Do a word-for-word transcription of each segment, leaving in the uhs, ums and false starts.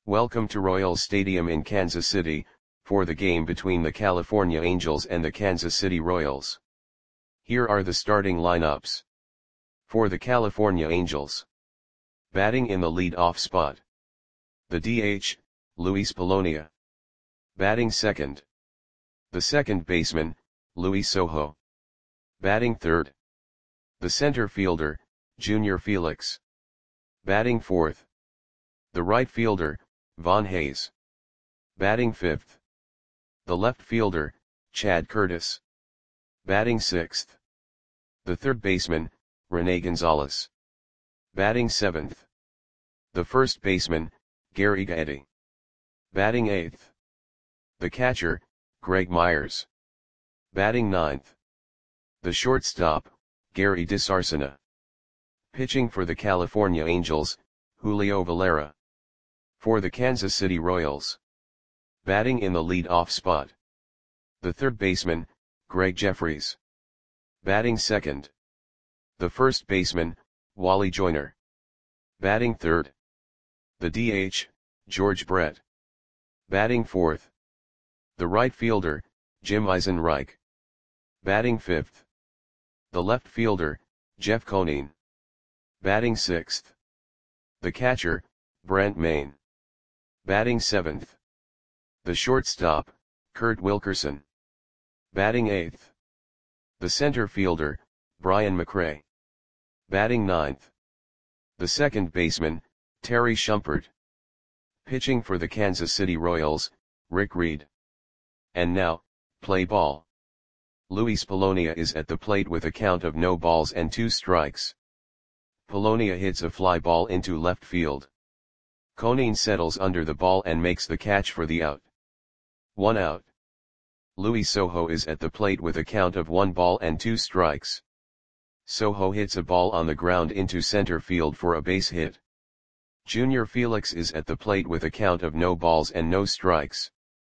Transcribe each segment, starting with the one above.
Welcome to Royals Stadium in Kansas City, for the game between the California Angels and the Kansas City Royals. Here are the starting lineups. For the California Angels. Batting in the lead-off spot. The D H, Luis Polonia. Batting second. The second baseman, Luis Sojo. Batting third. The center fielder, Junior Felix. Batting fourth. The right fielder, Von Hayes. Batting fifth. The left fielder, Chad Curtis. Batting sixth. The third baseman, Rene Gonzalez. Batting seventh. The first baseman, Gary Gaetti. Batting eighth. The catcher, Greg Myers. Batting ninth. The shortstop, Gary DeSarcina. Pitching for the California Angels, Julio Valera. For the Kansas City Royals. Batting in the lead-off spot. The third baseman, Greg Jeffries. Batting second. The first baseman, Wally Joyner. Batting third. The D H, George Brett. Batting fourth. The right fielder, Jim Eisenreich. Batting fifth. The left fielder, Jeff Conine. Batting sixth. The catcher, Brent Maine. Batting seventh. The shortstop, Kurt Wilkerson. Batting eighth. The center fielder, Brian McRae. Batting ninth. The second baseman, Terry Shumpert. Pitching for the Kansas City Royals, Rick Reed. And now, play ball. Luis Polonia is at the plate with a count of no balls and two strikes. Polonia hits a fly ball into left field. Conine settles under the ball and makes the catch for the out. One out. Luis Sojo is at the plate with a count of one ball and two strikes. Sojo hits a ball on the ground into center field for a base hit. Junior Felix is at the plate with a count of no balls and no strikes.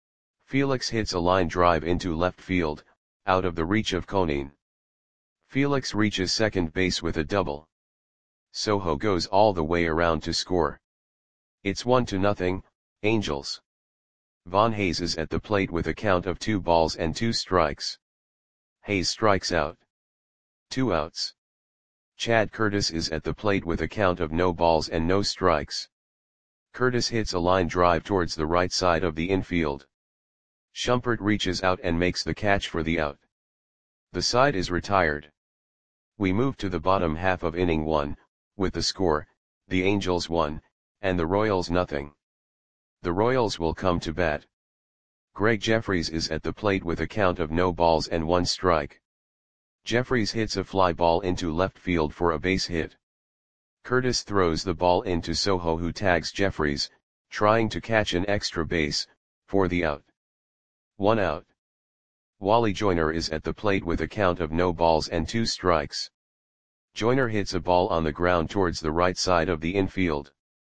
Felix hits a line drive into left field, out of the reach of Conine. Felix reaches second base with a double. Sojo goes all the way around to score. It's one to nothing, Angels. Von Hayes is at the plate with a count of two balls and two strikes. Hayes strikes out. Two outs. Chad Curtis is at the plate with a count of no balls and no strikes. Curtis hits a line drive towards the right side of the infield. Shumpert reaches out and makes the catch for the out. The side is retired. We move to the bottom half of inning one, with the score, the Angels one, and the Royals nothing. The Royals will come to bat. Greg Jeffries is at the plate with a count of no balls and one strike. Jeffries hits a fly ball into left field for a base hit. Curtis throws the ball into Sojo, who tags Jeffries, trying to catch an extra base, for the out. One out. Wally Joyner is at the plate with a count of no balls and two strikes. Joyner hits a ball on the ground towards the right side of the infield.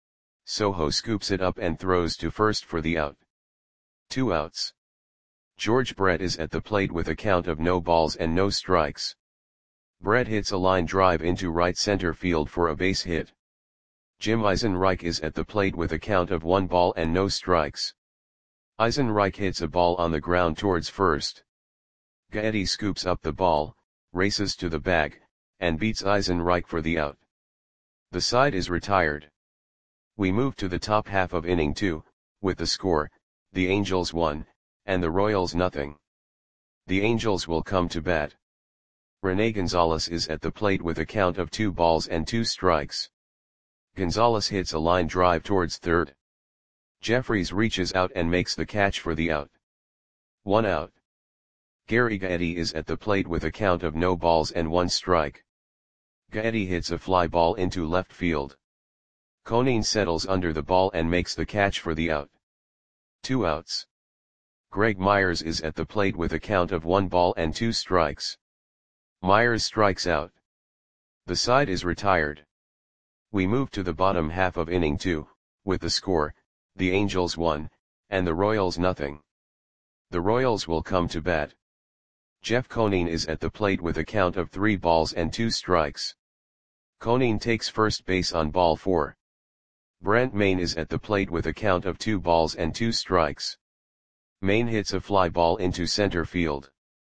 Sojo scoops it up and throws to first for the out. Two outs. George Brett is at the plate with a count of no balls and no strikes. Brett hits a line drive into right center field for a base hit. Jim Eisenreich is at the plate with a count of one ball and no strikes. Eisenreich hits a ball on the ground towards first. Gaetti scoops up the ball, races to the bag, and beats Eisenreich for the out. The side is retired. We move to the top half of inning two, with the score, the Angels one, and the Royals nothing. The Angels will come to bat. Rene Gonzalez is at the plate with a count of two balls and two strikes. Gonzalez hits a line drive towards third. Jeffries reaches out and makes the catch for the out. One out. Gary Gaetti is at the plate with a count of no balls and one strike. Gaetti hits a fly ball into left field. Conine settles under the ball and makes the catch for the out. Two outs. Greg Myers is at the plate with a count of one ball and two strikes. Myers strikes out. The side is retired. We move to the bottom half of inning two, with the score, the Angels one, and the Royals nothing. The Royals will come to bat. Jeff Conine is at the plate with a count of three balls and two strikes. Conine takes first base on ball four. Brent Mayne is at the plate with a count of two balls and two strikes. Mayne hits a fly ball into center field.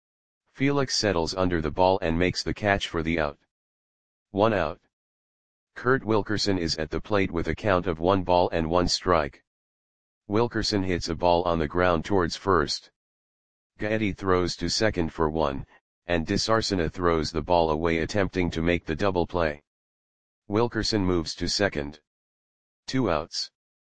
Felix settles under the ball and makes the catch for the out. One out. Kurt Wilkerson is at the plate with a count of one ball and one strike. Wilkerson hits a ball on the ground towards first. Gaetti throws to second for one, and Disarsena throws the ball away attempting to make the double play. Wilkerson moves to second. Two outs.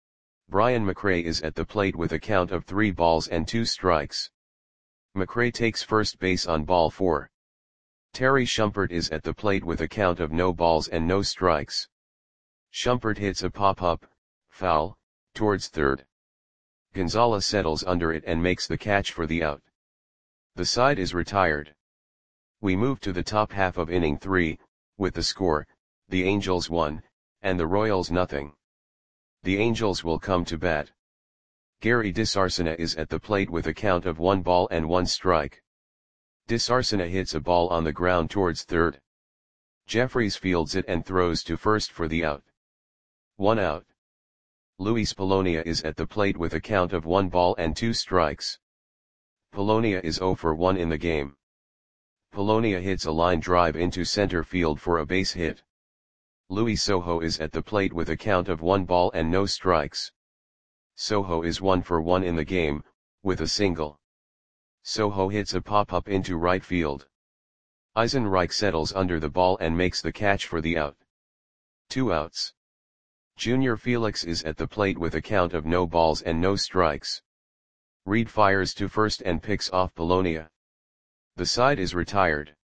Brian McRae is at the plate with a count of three balls and two strikes. McRae takes first base on ball four. Terry Shumpert is at the plate with a count of no balls and no strikes. Shumpert hits a pop-up, foul, towards third. Gonzalez settles under it and makes the catch for the out. The side is retired. We move to the top half of inning three, with the score, the Angels one, and the Royals nothing. The Angels will come to bat. Gary Disarsena is at the plate with a count of one ball and one strike. Disarsena hits a ball on the ground towards third. Jeffries fields it and throws to first for the out. One out. Luis Polonia is at the plate with a count of one ball and two strikes. Polonia is zero for one in the game. Polonia hits a line drive into center field for a base hit. Luis Sojo is at the plate with a count of one ball and no strikes. Sojo is one for one in the game, with a single. Sojo hits a pop-up into right field. Eisenreich settles under the ball and makes the catch for the out. Two outs. Junior Felix is at the plate with a count of no balls and no strikes. Reed fires to first and picks off Polonia. The side is retired.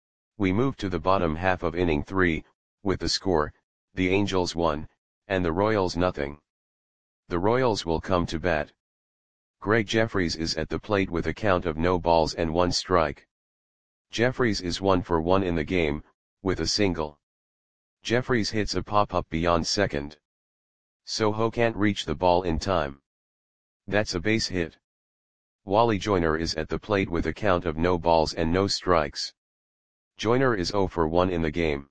We move to the bottom half of inning three, with the score, the Angels one, and the Royals nothing. The Royals will come to bat. Greg Jeffries is at the plate with a count of no balls and one strike. Jeffries is one for one in the game, with a single. Jeffries hits a pop-up beyond second. Sojo can't reach the ball in time. That's a base hit. Wally Joyner is at the plate with a count of no balls and no strikes. Joyner is zero for one in the game.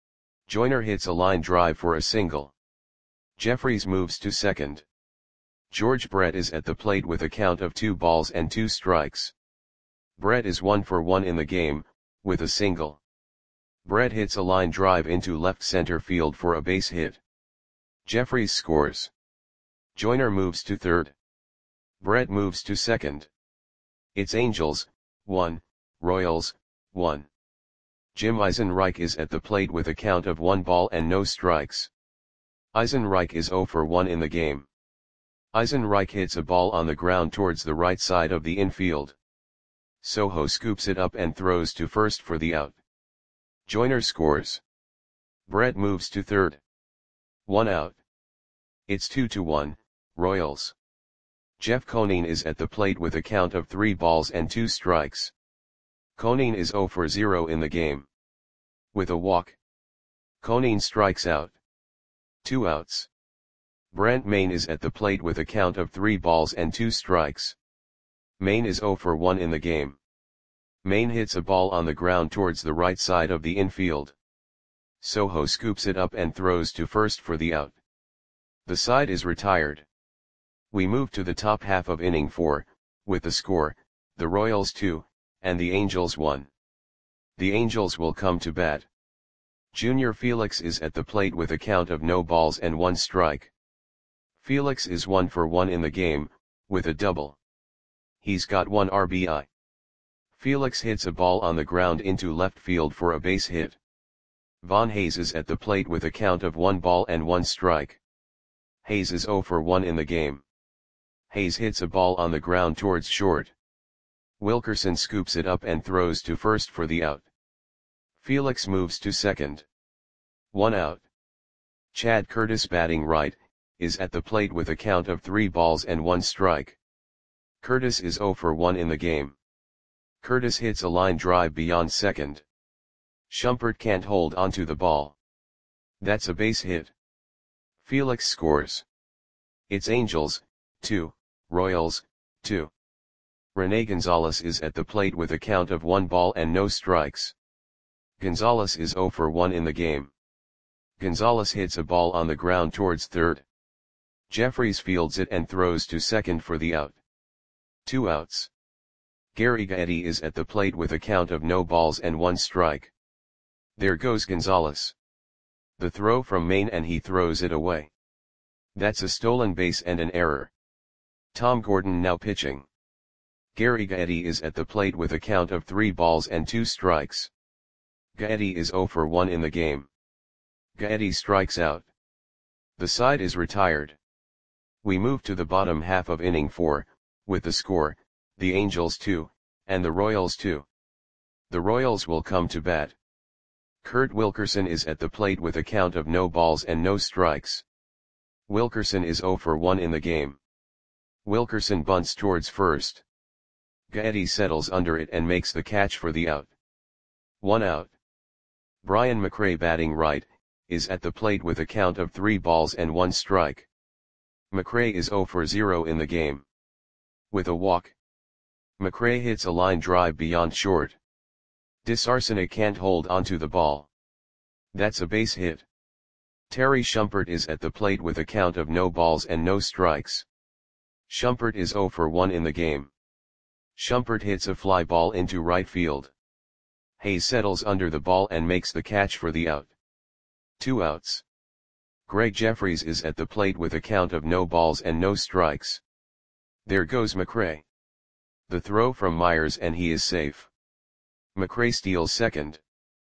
Joyner hits a line drive for a single. Jeffries moves to second. George Brett is at the plate with a count of two balls and two strikes. Brett is one for one in the game, with a single. Brett hits a line drive into left center field for a base hit. Jeffries scores. Joyner moves to third. Brett moves to second. It's Angels, one, Royals, one. Jim Eisenreich is at the plate with a count of one ball and no strikes. Eisenreich is zero for one in the game. Eisenreich hits a ball on the ground towards the right side of the infield. Sojo scoops it up and throws to first for the out. Joyner scores. Brett moves to third. One out. It's two to one, Royals. Jeff Conine is at the plate with a count of three balls and two strikes. Conine is zero for zero in the game. With a walk. Conine strikes out. Two outs. Brent Mayne is at the plate with a count of three balls and two strikes. Mayne is zero for one in the game. Mayne hits a ball on the ground towards the right side of the infield. Sojo scoops it up and throws to first for the out. The side is retired. We move to the top half of inning four, with the score, the Royals two, and the Angels one. The Angels will come to bat. Junior Felix is at the plate with a count of no balls and one strike. Felix is one for one in the game, with a double. He's got one R B I. Felix hits a ball on the ground into left field for a base hit. Von Hayes is at the plate with a count of one ball and one strike. Hayes is zero for one in the game. Hayes hits a ball on the ground towards short. Wilkerson scoops it up and throws to first for the out. Felix moves to second. One out. Chad Curtis, batting right, is at the plate with a count of three balls and one strike. Curtis is zero for one in the game. Curtis hits a line drive beyond second. Shumpert can't hold onto the ball. That's a base hit. Felix scores. It's Angels, two, Royals, two. Rene Gonzalez is at the plate with a count of one ball and no strikes. Gonzalez is zero for one in the game. Gonzalez hits a ball on the ground towards third. Jeffries fields it and throws to second for the out. Two outs. Gary Gaetti is at the plate with a count of no balls and one strike. There goes Gonzalez. The throw from Maine and he throws it away. That's a stolen base and an error. Tom Gordon now pitching. Gary Gaetti is at the plate with a count of three balls and two strikes. Gaetti is zero for one in the game. Gaetti strikes out. The side is retired. We move to the bottom half of inning four, with the score, the Angels two, and the Royals two. The Royals will come to bat. Kurt Wilkerson is at the plate with a count of no balls and no strikes. Wilkerson is zero for one in the game. Wilkerson bunts towards first. Gaetti settles under it and makes the catch for the out. One out. Brian McRae batting right, is at the plate with a count of three balls and one strike. McRae is zero for zero in the game. With a walk. McRae hits a line drive beyond short. DeSarcina can't hold onto the ball. That's a base hit. Terry Shumpert is at the plate with a count of no balls and no strikes. Shumpert is zero for one in the game. Shumpert hits a fly ball into right field. Hayes settles under the ball and makes the catch for the out. Two outs. Greg Jeffries is at the plate with a count of no balls and no strikes. There goes McRae. The throw from Myers and he is safe. McRae steals second.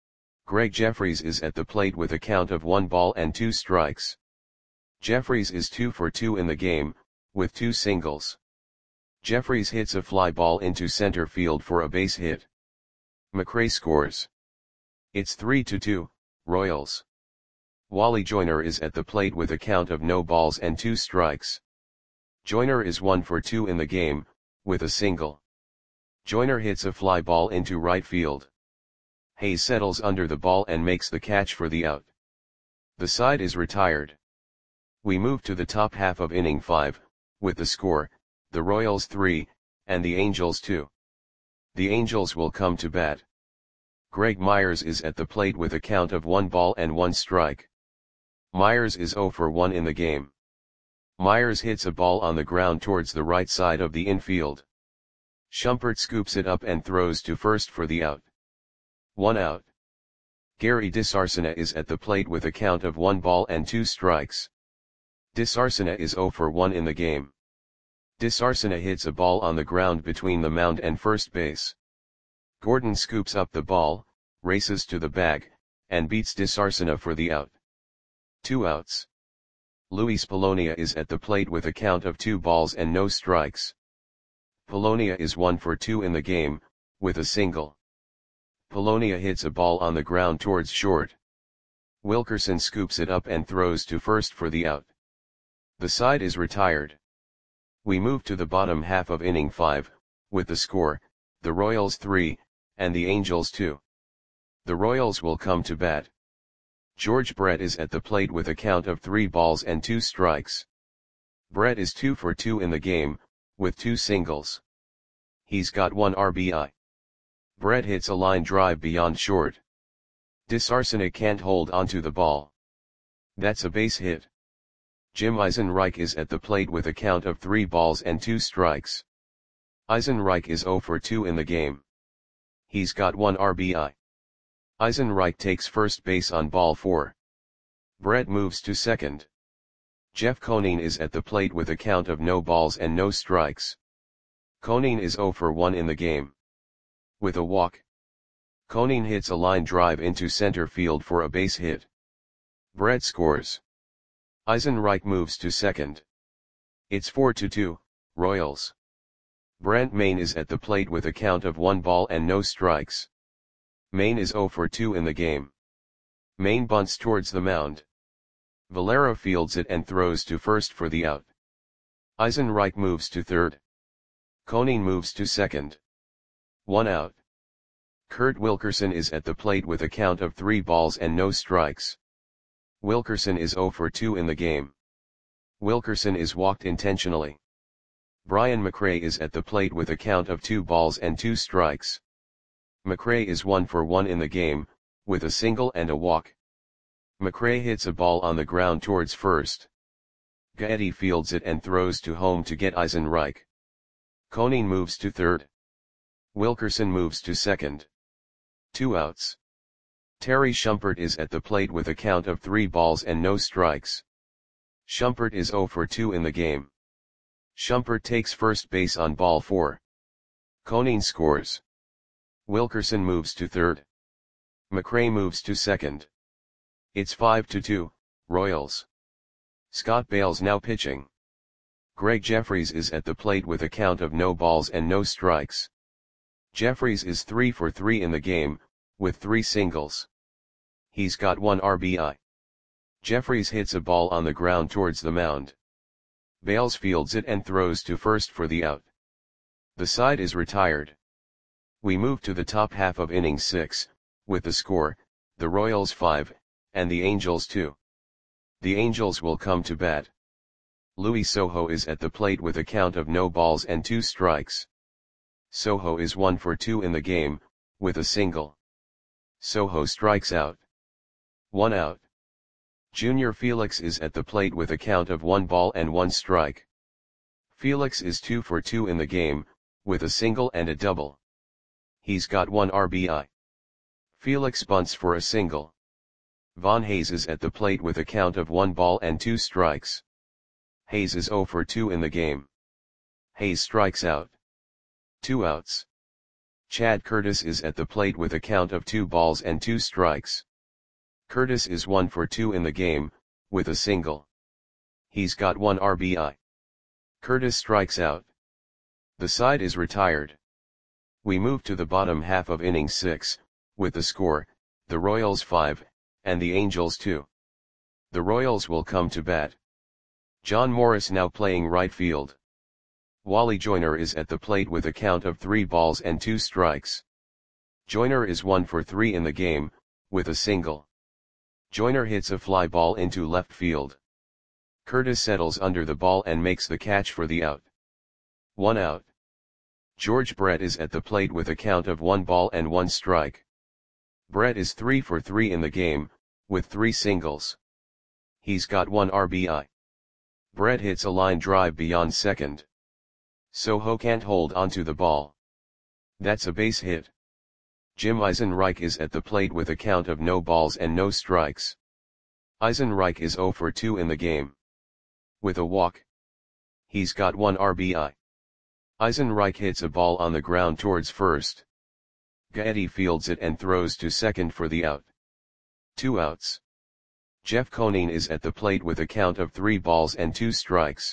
Greg Jeffries is at the plate with a count of one ball and two strikes. Jeffries is two for two in the game, with two singles. Jeffries hits a fly ball into center field for a base hit. McRae scores. It's three to two, Royals. Wally Joyner is at the plate with a count of no balls and two strikes. Joyner is one for two in the game, with a single. Joyner hits a fly ball into right field. Hayes settles under the ball and makes the catch for the out. The side is retired. We move to the top half of inning five, with the score, the Royals three, and the Angels two. The Angels will come to bat. Greg Myers is at the plate with a count of one ball and one strike. Myers is zero for one in the game. Myers hits a ball on the ground towards the right side of the infield. Shumpert scoops it up and throws to first for the out. One out. Gary DeSarcina is at the plate with a count of one ball and two strikes. DeSarcina is zero for one in the game. DeSarcina hits a ball on the ground between the mound and first base. Gordon scoops up the ball, races to the bag, and beats DeSarcina for the out. Two outs. Luis Polonia is at the plate with a count of two balls and no strikes. Polonia is one for two in the game, with a single. Polonia hits a ball on the ground towards short. Wilkerson scoops it up and throws to first for the out. The side is retired. We move to the bottom half of inning five, with the score, the Royals three, and the Angels two. The Royals will come to bat. George Brett is at the plate with a count of three balls and two strikes. Brett is two for two in the game, with two singles. He's got one R B I. Brett hits a line drive beyond short. DeSarcina can't hold onto the ball. That's a base hit. Jim Eisenreich is at the plate with a count of three balls and two strikes. Eisenreich is zero for two in the game. He's got one R B I. Eisenreich takes first base on ball four. Brett moves to second. Jeff Conine is at the plate with a count of no balls and no strikes. Conine is zero for one in the game. With a walk. Conine hits a line drive into center field for a base hit. Brett scores. Eisenreich moves to second. It's four to two, Royals. Brent Maine is at the plate with a count of one ball and no strikes. Maine is zero for two in the game. Maine bunts towards the mound. Valera fields it and throws to first for the out. Eisenreich moves to third. Conine moves to second. One out. Kurt Wilkerson is at the plate with a count of three balls and no strikes. Wilkerson is zero for two in the game. Wilkerson is walked intentionally. Brian McRae is at the plate with a count of two balls and two strikes. McRae is one for one in the game, with a single and a walk. McRae hits a ball on the ground towards first. Gaetti fields it and throws to home to get Eisenreich. Koning moves to third. Wilkerson moves to second. Two outs. Terry Shumpert is at the plate with a count of three balls and no strikes. Shumpert is oh for two in the game. Shumpert takes first base on ball four. Koning scores. Wilkerson moves to third. McRae moves to second. It's five to two, Royals. Scott Bales now pitching. Greg Jeffries is at the plate with a count of no balls and no strikes. Jeffries is three for three in the game, with three singles. He's got one R B I. Jeffries hits a ball on the ground towards the mound. Bales fields it and throws to first for the out. The side is retired. We move to the top half of inning six, with the score, the Royals five, and the Angels two. The Angels will come to bat. Louis Soho is at the plate with a count of no balls and two strikes. Soho is one for two in the game, with a single. Soho strikes out. One out. Junior Felix is at the plate with a count of one ball and one strike. Felix is two for two in the game, with a single and a double. He's got one R B I. Felix bunts for a single. Von Hayes is at the plate with a count of one ball and two strikes. Hayes is oh for two in the game. Hayes strikes out. Two outs. Chad Curtis is at the plate with a count of two balls and two strikes. Curtis is one for two in the game, with a single. He's got one R B I. Curtis strikes out. The side is retired. We move to the bottom half of inning six, with the score, the Royals five, and the Angels two. The Royals will come to bat. John Morris now playing right field. Wally Joyner is at the plate with a count of three balls and two strikes. Joyner is one for three in the game, with a single. Joyner hits a fly ball into left field. Curtis settles under the ball and makes the catch for the out. One out. George Brett is at the plate with a count of one ball and one strike. Brett is three for three in the game, with three singles. He's got one R B I. Brett hits a line drive beyond second. Soho can't hold onto the ball. That's a base hit. Jim Eisenreich is at the plate with a count of no balls and no strikes. Eisenreich is oh for two in the game. With a walk. He's got one R B I. Eisenreich hits a ball on the ground towards first. Gaetti fields it and throws to second for the out. Two outs. Jeff Koning is at the plate with a count of three balls and two strikes.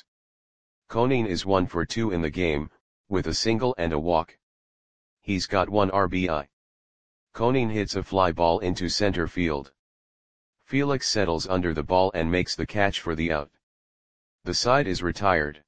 Koning is one for two in the game, with a single and a walk. He's got one R B I. Koning hits a fly ball into center field. Felix settles under the ball and makes the catch for the out. The side is retired.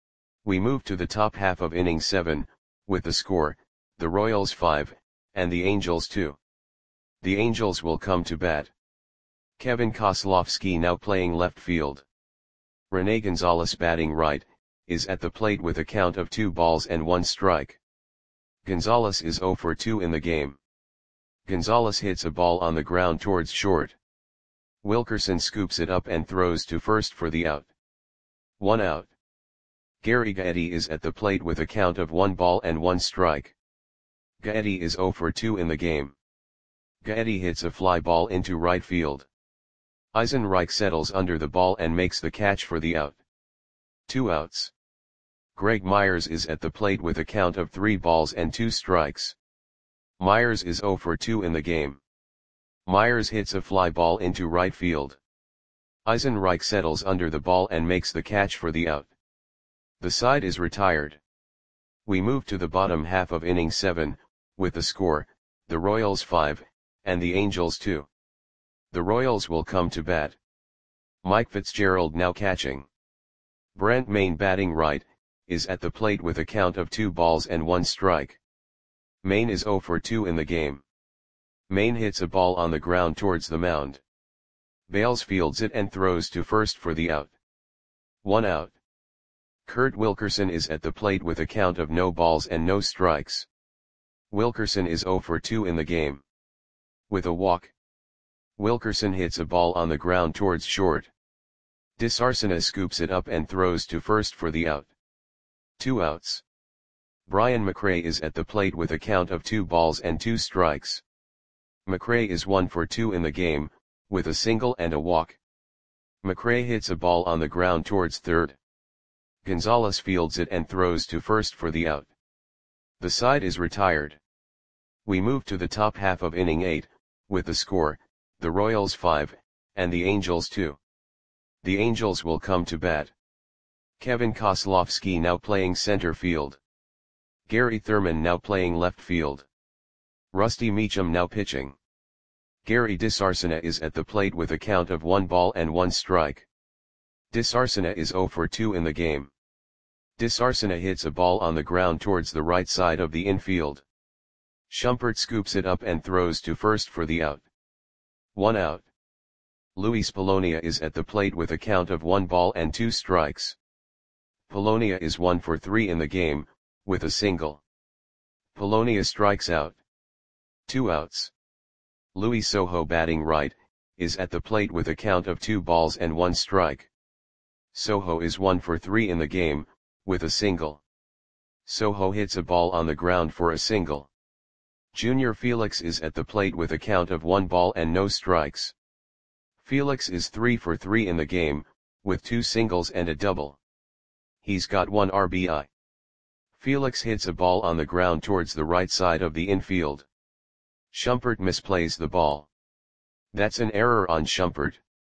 We move to the top half of inning seven, with the score, the Royals five, and the Angels two. The Angels will come to bat. Kevin Kozlowski now playing left field. Rene Gonzalez batting right, is at the plate with a count of two balls and one strike. Gonzalez is oh for two in the game. Gonzalez hits a ball on the ground towards short. Wilkerson scoops it up and throws to first for the out. One out. Gary Gaetti is at the plate with a count of one ball and one strike. Gaetti is oh for two in the game. Gaetti hits a fly ball into right field. Eisenreich settles under the ball and makes the catch for the out. Two outs. Greg Myers is at the plate with a count of three balls and two strikes. Myers is oh for two in the game. Myers hits a fly ball into right field. Eisenreich settles under the ball and makes the catch for the out. The side is retired. We move to the bottom half of inning seven, with the score, the Royals five, and the Angels two. The Royals will come to bat. Mike Fitzgerald now catching. Brent Main batting right, is at the plate with a count of two balls and one strike. Main is oh for two in the game. Main hits a ball on the ground towards the mound. Bales fields it and throws to first for the out. One out. Kurt Wilkerson is at the plate with a count of no balls and no strikes. Wilkerson is oh for two in the game. With a walk. Wilkerson hits a ball on the ground towards short. DeSarcina scoops it up and throws to first for the out. Two outs. Brian McRae is at the plate with a count of two balls and two strikes. McRae is one for two in the game, with a single and a walk. McRae hits a ball on the ground towards third. Gonzalez fields it and throws to first for the out. The side is retired. We move to the top half of inning eight, with the score, the Royals five, and the Angels two. The Angels will come to bat. Kevin Kozlowski now playing center field. Gary Thurman now playing left field. Rusty Meacham now pitching. Gary DeSarcina is at the plate with a count of one ball and one strike. DeSarcina is zero for two in the game. DeSarcina hits a ball on the ground towards the right side of the infield. Shumpert scoops it up and throws to first for the out. One out. Luis Polonia is at the plate with a count of one ball and two strikes. Polonia is one for three in the game, with a single. Polonia strikes out. Two outs. Luis Sojo batting right, is at the plate with a count of two balls and one strike. Sojo is one for three in the game, with a single. Sojo hits a ball on the ground for a single. Junior Felix is at the plate with a count of one ball and no strikes. Felix is three for three in the game, with two singles and a double. He's got one R B I. Felix hits a ball on the ground towards the right side of the infield. Shumpert misplays the ball. That's an error on Shumpert.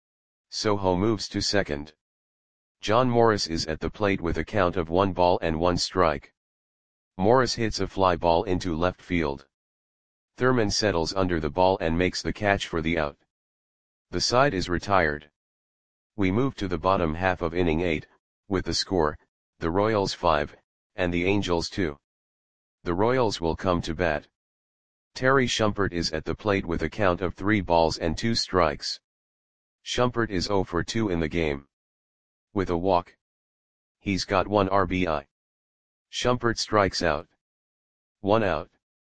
Sojo moves to second. John Morris is at the plate with a count of one ball and one strike. Morris hits a fly ball into left field. Thurman settles under the ball and makes the catch for the out. The side is retired. We move to the bottom half of inning eight, with the score, the Royals five, and the Angels two. The Royals will come to bat. Terry Shumpert is at the plate with a count of three balls and two strikes. Shumpert is zero for two in the game. With a walk. He's got one R B I. Shumpert strikes out. One out.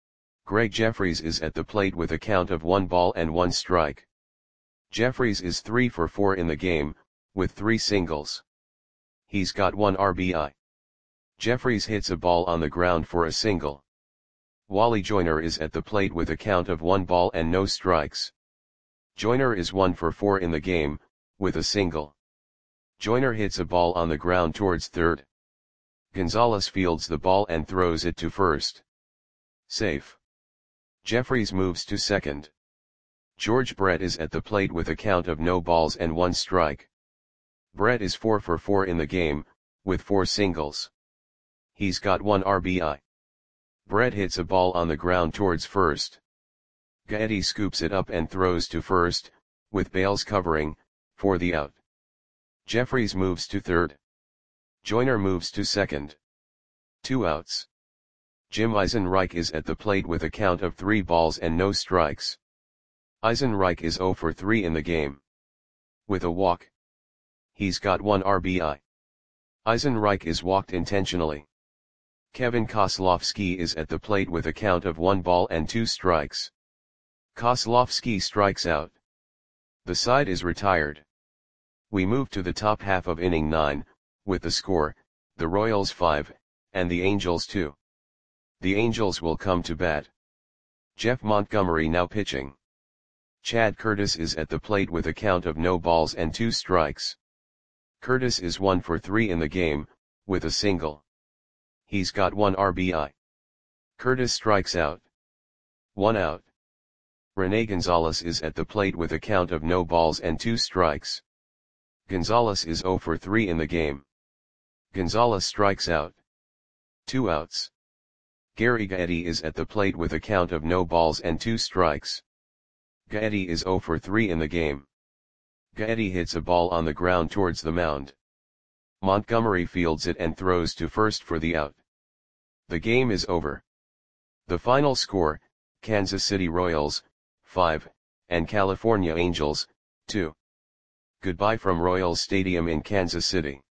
Greg Jeffries is at the plate with a count of one ball and one strike. Jeffries is three for four in the game, with three singles. He's got one R B I. Jeffries hits a ball on the ground for a single. Wally Joyner is at the plate with a count of one ball and no strikes. Joyner is one for four in the game, with a single. Joyner hits a ball on the ground towards third. Gonzalez fields the ball and throws it to first. Safe. Jeffries moves to second. George Brett is at the plate with a count of no balls and one strike. Brett is four for four in the game, with four singles. He's got one R B I. Brett hits a ball on the ground towards first. Gaetti scoops it up and throws to first, with Bales covering, for the out. Jeffries moves to third. Joyner moves to second. Two outs. Jim Eisenreich is at the plate with a count of three balls and no strikes. Eisenreich is zero for three in the game. With a walk. He's got one R B I. Eisenreich is walked intentionally. Kevin Kozlowski is at the plate with a count of one ball and two strikes. Kozlowski strikes out. The side is retired. We move to the top half of inning nine, with the score, the Royals five, and the Angels two. The Angels will come to bat. Jeff Montgomery now pitching. Chad Curtis is at the plate with a count of no balls and two strikes. Curtis is one for three in the game, with a single. He's got one R B I. Curtis strikes out. One out. Rene Gonzalez is at the plate with a count of no balls and two strikes. Gonzalez is zero for three in the game. Gonzalez strikes out. Two outs. Gary Gaetti is at the plate with a count of no balls and two strikes. Gaetti is zero for three in the game. Gaetti hits a ball on the ground towards the mound. Montgomery fields it and throws to first for the out. The game is over. The final score, Kansas City Royals, five, and California Angels, two. Goodbye from Royals Stadium in Kansas City.